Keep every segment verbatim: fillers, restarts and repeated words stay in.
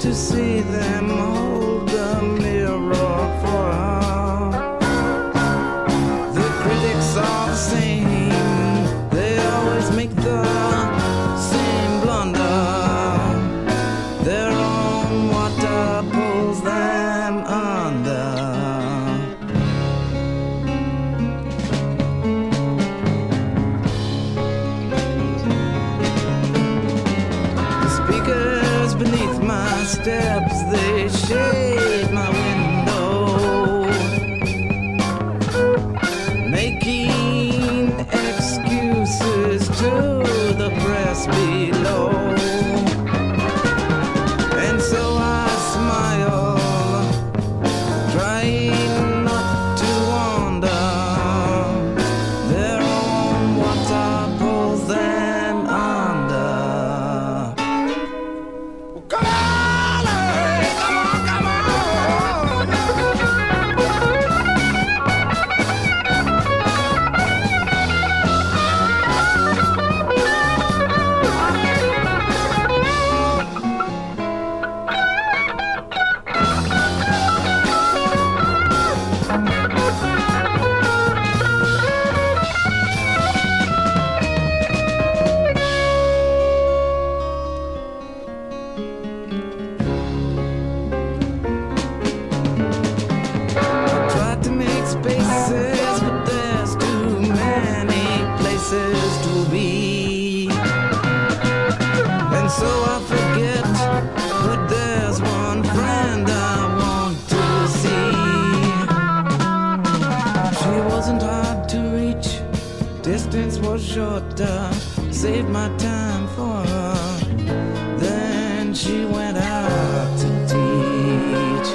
to see them hold the mirror for her. The critics are the same, they always make the same blunder. Their own water pulls them under. Speakers beneath my steps, they shade my window, making excuses to the press below. And so I smile, trying not to wander. Their own water pulls them under. Come on, hey, come on, come on. Tried to make spaces, but there's too many places to be. And so I forget, but there's one friend I want to see. She wasn't hard to reach, distance was shorter, saved my time for her. Then she went out to teach.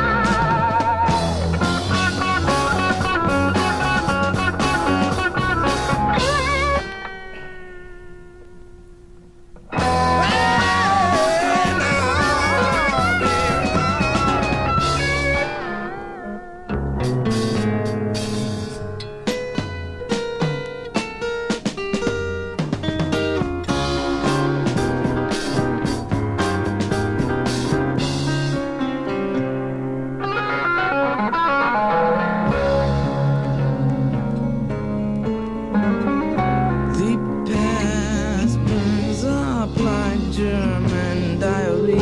The past burns up like German diaries.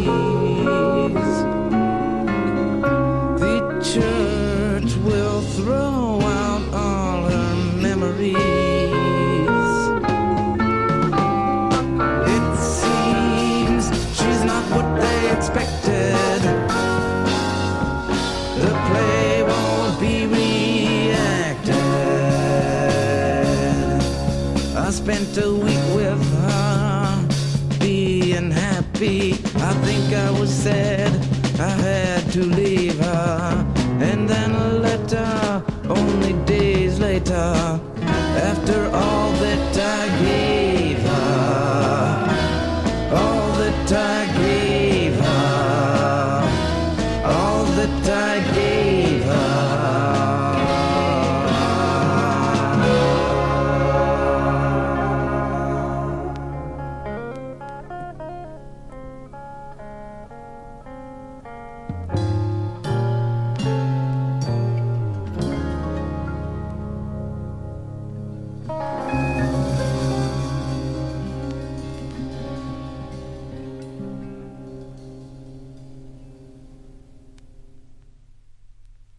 The church will throw out all her memories. It seems she's not what they expected. The play won't be reacted. I spent a week with her, being happy.